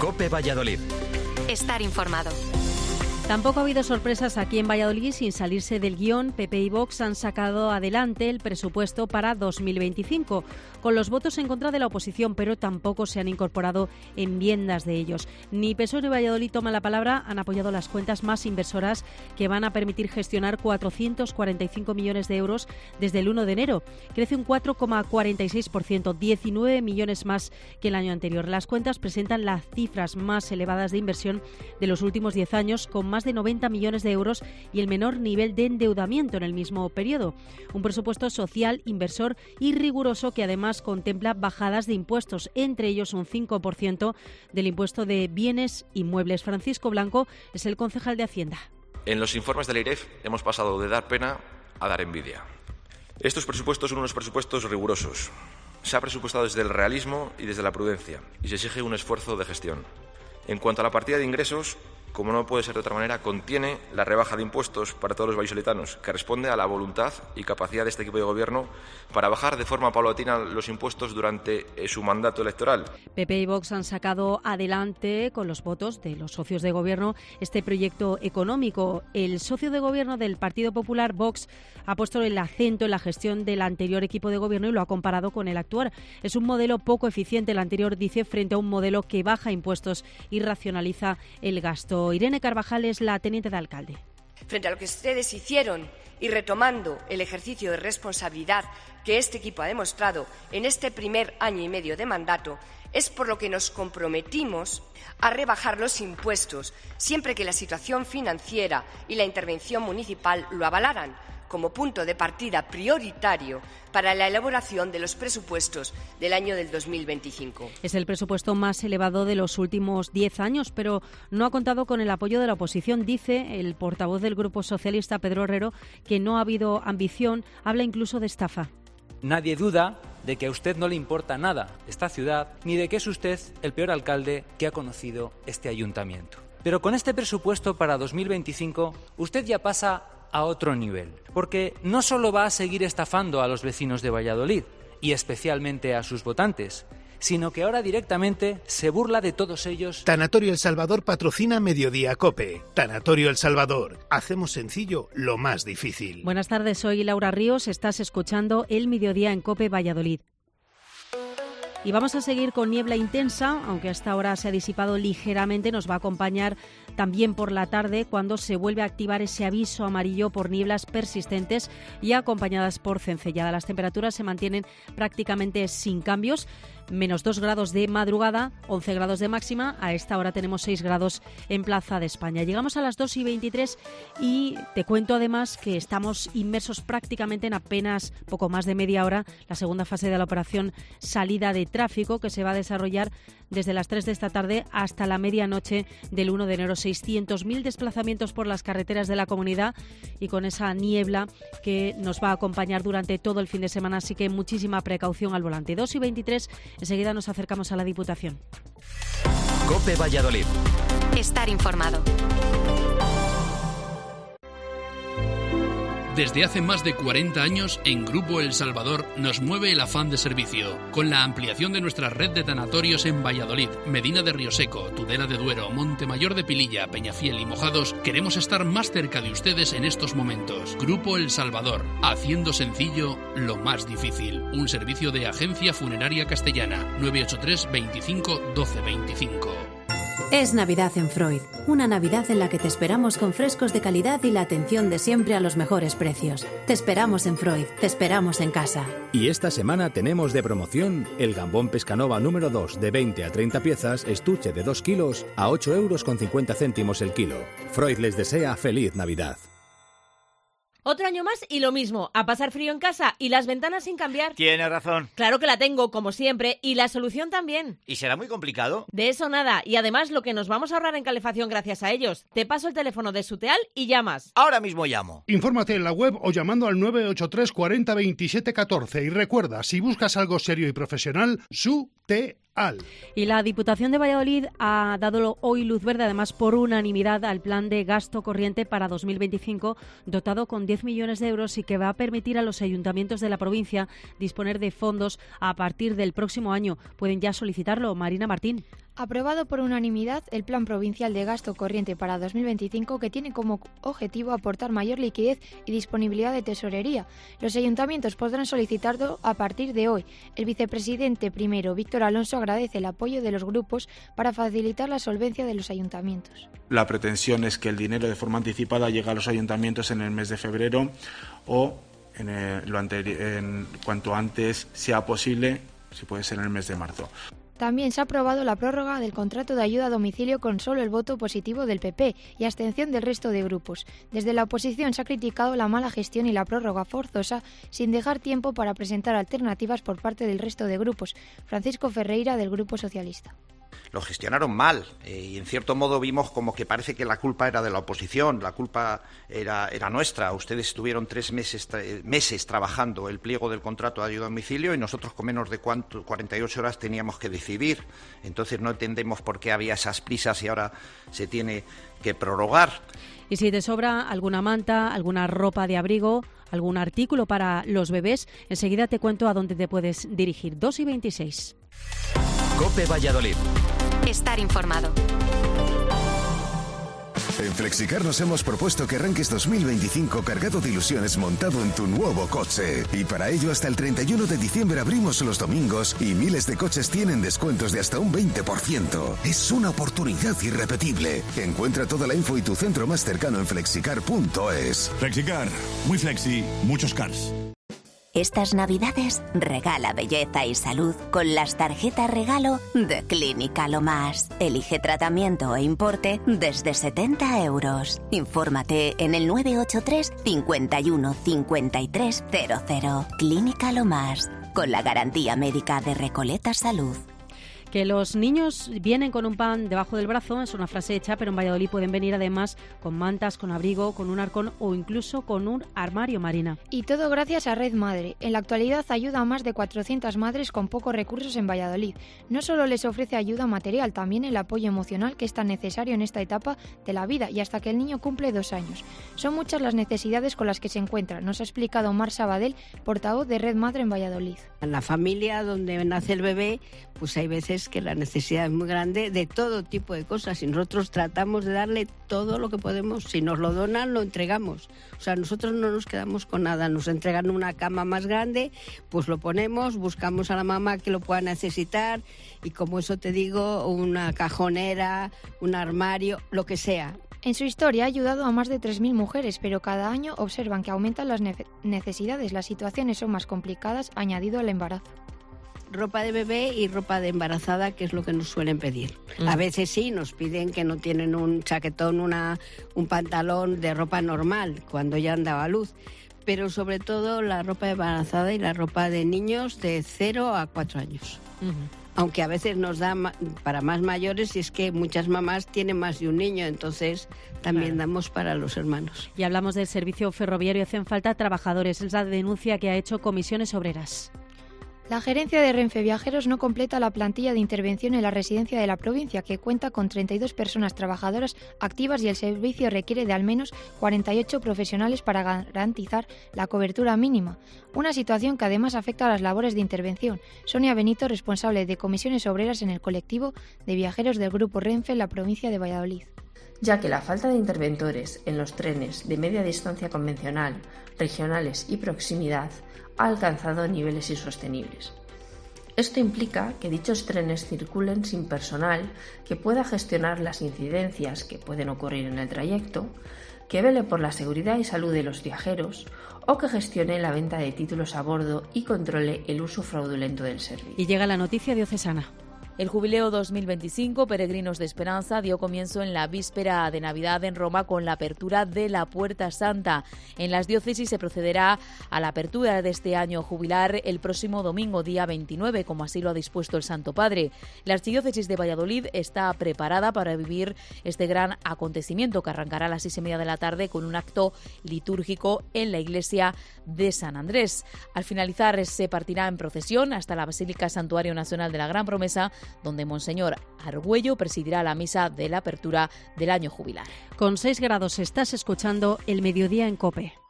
COPE Valladolid. Estar informado. Tampoco ha habido sorpresas aquí en Valladolid. Sin salirse del guión, PP y Vox han sacado adelante el presupuesto para 2025, con los votos en contra de la oposición, pero tampoco se han incorporado enmiendas de ellos. Ni PSOE ni Valladolid toman la palabra, han apoyado las cuentas más inversoras que van a permitir gestionar 445 millones de euros desde el 1 de enero. Crece un 4,46%, 19 millones más que el año anterior. Las cuentas presentan las cifras más elevadas de inversión de los últimos 10 años, con más de 90 millones de euros y el menor nivel de endeudamiento en el mismo periodo. Un presupuesto social, inversor y riguroso que además contempla bajadas de impuestos, entre ellos un 5% del impuesto de bienes inmuebles. Francisco Blanco es el concejal de Hacienda. En los informes del EIREF hemos pasado de dar pena a dar envidia. Estos presupuestos son unos presupuestos rigurosos. Se ha presupuestado desde el realismo y desde la prudencia y se exige un esfuerzo de gestión. En cuanto a la partida de ingresos, como no puede ser de otra manera, contiene la rebaja de impuestos para todos los vallisoletanos, que responde a la voluntad y capacidad de este equipo de gobierno para bajar de forma paulatina los impuestos durante su mandato electoral. PP y Vox han sacado adelante, con los votos de los socios de gobierno, este proyecto económico. El socio de gobierno del Partido Popular, Vox, ha puesto el acento en la gestión del anterior equipo de gobierno y lo ha comparado con el actual. Es un modelo poco eficiente, el anterior, dice, frente a un modelo que baja impuestos y racionaliza el gasto. Irene Carvajal es la teniente de alcalde. Frente a lo que ustedes hicieron y retomando el ejercicio de responsabilidad que este equipo ha demostrado en este primer año y medio de mandato, es por lo que nos comprometimos a rebajar los impuestos siempre que la situación financiera y la intervención municipal lo avalaran, como punto de partida prioritario para la elaboración de los presupuestos del año del 2025. Es el presupuesto más elevado de los últimos 10 años, pero no ha contado con el apoyo de la oposición. Dice el portavoz del Grupo Socialista, Pedro Herrero, que no ha habido ambición, habla incluso de estafa. Nadie duda de que a usted no le importa nada esta ciudad, ni de que es usted el peor alcalde que ha conocido este ayuntamiento. Pero con este presupuesto para 2025, usted ya pasa a otro nivel, porque no solo va a seguir estafando a los vecinos de Valladolid, y especialmente a sus votantes, sino que ahora directamente se burla de todos ellos. Tanatorio El Salvador patrocina Mediodía COPE. Tanatorio El Salvador. Hacemos sencillo lo más difícil. Buenas tardes, soy Laura Ríos. Estás escuchando El Mediodía en COPE Valladolid. Y vamos a seguir con niebla intensa, aunque hasta ahora se ha disipado ligeramente. Nos va a acompañar también por la tarde, cuando se vuelve a activar ese aviso amarillo por nieblas persistentes y acompañadas por cencellada. Las temperaturas se mantienen prácticamente sin cambios. Menos 2 grados de madrugada, 11 grados de máxima. A esta hora tenemos 6 grados en Plaza de España. Llegamos a las 2:23 y te cuento además que estamos inmersos prácticamente en apenas poco más de media hora la segunda fase de la operación salida de tráfico, que se va a desarrollar desde las 3 de esta tarde hasta la medianoche del 1 de enero. 600.000 desplazamientos por las carreteras de la comunidad y con esa niebla que nos va a acompañar durante todo el fin de semana, así que muchísima precaución al volante. 2:23, enseguida nos acercamos a la Diputación. COPE Valladolid. Estar informado. Desde hace más de 40 años, en Grupo El Salvador nos mueve el afán de servicio, con la ampliación de nuestra red de tanatorios en Valladolid, Medina de Rioseco, Tudela de Duero, Montemayor de Pililla, Peñafiel y Mojados. Queremos estar más cerca de ustedes en estos momentos. Grupo El Salvador, haciendo sencillo lo más difícil. Un servicio de Agencia Funeraria Castellana, 983 25 12 25. Es Navidad en Freud, una Navidad en la que te esperamos con frescos de calidad y la atención de siempre a los mejores precios. Te esperamos en Freud, te esperamos en casa. Y esta semana tenemos de promoción el gambón Pescanova número 2 de 20 a 30 piezas, estuche de 2 kilos a 8,50 € el kilo. Freud les desea feliz Navidad. Otro año más y lo mismo, a pasar frío en casa y las ventanas sin cambiar. Tienes razón. Claro que la tengo, como siempre, y la solución también. ¿Y será muy complicado? De eso nada, y además lo que nos vamos a ahorrar en calefacción gracias a ellos. Te paso el teléfono de Suteal y llamas. Ahora mismo llamo. Infórmate en la web o llamando al 983 40 27 14 y recuerda, si buscas algo serio y profesional, Suteal. Y la Diputación de Valladolid ha dado hoy luz verde, además por unanimidad, al plan de gasto corriente para 2025, dotado con 10 millones de euros y que va a permitir a los ayuntamientos de la provincia disponer de fondos a partir del próximo año. Pueden ya solicitarlo. Marina Martín. Aprobado por unanimidad el Plan Provincial de Gasto Corriente para 2025, que tiene como objetivo aportar mayor liquidez y disponibilidad de tesorería. Los ayuntamientos podrán solicitarlo a partir de hoy. El vicepresidente primero, Víctor Alonso, agradece el apoyo de los grupos para facilitar la solvencia de los ayuntamientos. La pretensión es que el dinero de forma anticipada llegue a los ayuntamientos en el mes de febrero o en cuanto antes sea posible, si puede ser en el mes de marzo. También se ha aprobado la prórroga del contrato de ayuda a domicilio con solo el voto positivo del PP y abstención del resto de grupos. Desde la oposición se ha criticado la mala gestión y la prórroga forzosa sin dejar tiempo para presentar alternativas por parte del resto de grupos. Francisco Ferreira, del Grupo Socialista. Lo gestionaron mal y en cierto modo vimos como que parece que la culpa era de la oposición, la culpa era nuestra. Ustedes estuvieron 3 meses trabajando el pliego del contrato de ayuda a domicilio y nosotros con menos de 48 horas teníamos que decidir. Entonces no entendemos por qué había esas prisas y ahora se tiene que prorrogar. Y si te sobra alguna manta, alguna ropa de abrigo, algún artículo para los bebés, enseguida te cuento a dónde te puedes dirigir. 2:26. COPE Valladolid. Estar informado. En Flexicar nos hemos propuesto que arranques 2025 cargado de ilusiones montado en tu nuevo coche. Y para ello hasta el 31 de diciembre abrimos los domingos y miles de coches tienen descuentos de hasta un 20%. Es una oportunidad irrepetible. Encuentra toda la info y tu centro más cercano en flexicar.es. Flexicar, muy flexi, muchos cars. Estas Navidades regala belleza y salud con las tarjetas regalo de Clínica Lo Más. Elige tratamiento e importe desde 70 euros. Infórmate en el 983 51 53 00. Clínica Lo Más, con la garantía médica de Recoleta Salud. Que los niños vienen con un pan debajo del brazo es una frase hecha, pero en Valladolid pueden venir además con mantas, con abrigo, con un arcón o incluso con un armario, Marina. Y todo gracias a Red Madre. En la actualidad ayuda a más de 400 madres con pocos recursos en Valladolid. No solo les ofrece ayuda material, también el apoyo emocional que es tan necesario en esta etapa de la vida y hasta que el niño cumple 2 años. Son muchas las necesidades con las que se encuentran, nos ha explicado Mar Sabadell, portavoz de Red Madre en Valladolid. En la familia donde nace el bebé, pues hay veces que la necesidad es muy grande de todo tipo de cosas y nosotros tratamos de darle todo lo que podemos. Si nos lo donan, lo entregamos. O sea, nosotros no nos quedamos con nada. Nos entregan una cama más grande, pues lo ponemos, buscamos a la mamá que lo pueda necesitar y como eso te digo, una cajonera, un armario, lo que sea. En su historia ha ayudado a más de 3.000 mujeres, pero cada año observan que aumentan las necesidades. Las situaciones son más complicadas, añadido al embarazo. Ropa de bebé y ropa de embarazada, que es lo que nos suelen pedir. A veces sí, nos piden que no tienen un chaquetón, un pantalón de ropa normal, cuando ya han dado a luz. Pero sobre todo la ropa de embarazada y la ropa de niños de 0 a 4 años. Aunque a veces nos da para más mayores y es que muchas mamás tienen más de un niño, entonces también damos para los hermanos. Y hablamos del servicio ferroviario, hacen falta trabajadores. Es la denuncia que ha hecho Comisiones Obreras. La gerencia de Renfe Viajeros no completa la plantilla de intervención en la residencia de la provincia, que cuenta con 32 personas trabajadoras activas y el servicio requiere de al menos 48 profesionales para garantizar la cobertura mínima. Una situación que además afecta a las labores de intervención. Sonia Benito, responsable de Comisiones Obreras en el colectivo de viajeros del Grupo Renfe en la provincia de Valladolid. Ya que la falta de interventores en los trenes de media distancia convencional, regionales y proximidad ha alcanzado niveles insostenibles. Esto implica que dichos trenes circulen sin personal que pueda gestionar las incidencias que pueden ocurrir en el trayecto, que vele por la seguridad y salud de los viajeros o que gestione la venta de títulos a bordo y controle el uso fraudulento del servicio. Y llega la noticia diocesana. El Jubileo 2025 Peregrinos de Esperanza dio comienzo en la víspera de Navidad en Roma con la apertura de la Puerta Santa. En las diócesis se procederá a la apertura de este año jubilar el próximo domingo, día 29, como así lo ha dispuesto el Santo Padre. La Archidiócesis de Valladolid está preparada para vivir este gran acontecimiento que arrancará a las 6:30 de la tarde con un acto litúrgico en la iglesia de San Andrés. Al finalizar se partirá en procesión hasta la Basílica Santuario Nacional de la Gran Promesa, donde Monseñor Argüello presidirá la misa de la apertura del año jubilar. Con 6 grados estás escuchando El Mediodía en COPE.